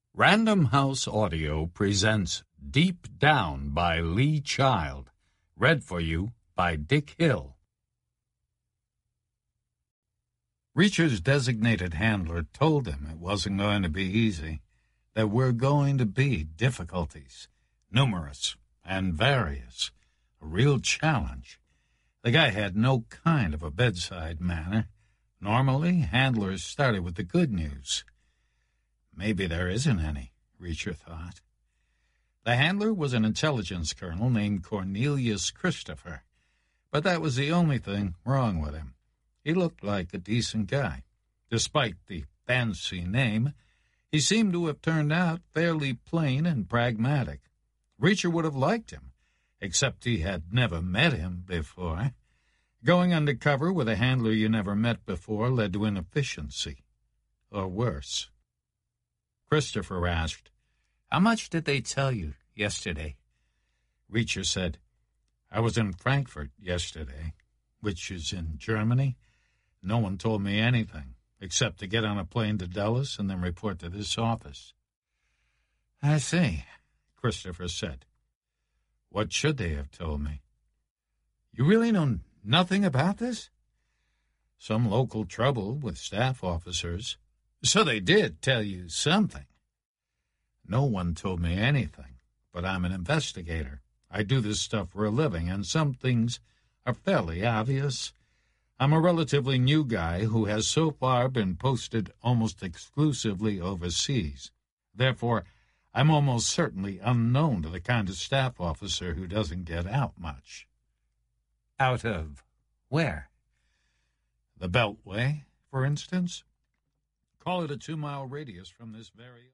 Random House Audio presents Deep Down by Lee Child, read for you by Dick Hill. Reacher's designated handler told him it wasn't going to be easy, that were going to be difficulties, numerous and various, a real challenge. The guy had no kind of a bedside manner. Normally, handlers started with the good news. Maybe there isn't any, Reacher thought. The handler was an intelligence colonel named Cornelius Christopher, but that was the only thing wrong with him. He looked like a decent guy. Despite the fancy name, he seemed to have turned out fairly plain and pragmatic. Reacher would have liked him, except he had never met him before. Going undercover with a handler you never met before led to inefficiency, or worse. Christopher asked, "How much did they tell you yesterday?" Reacher said, "I was in Frankfurt yesterday, which is in Germany. No one told me anything, except to get on a plane to Dulles and then report to this office." "I see," Christopher said. "What should they have told me?" "You really know nothing about this?" "Some local trouble with staff officers." "So they did tell you something?" "No one told me anything, but I'm an investigator. I do this stuff for a living, and some things are fairly obvious. I'm a relatively new guy who has so far been posted almost exclusively overseas. Therefore, I'm almost certainly unknown to the kind of staff officer who doesn't get out much." "Out of where?" "The Beltway, for instance. Call it a 2-mile radius from this very..."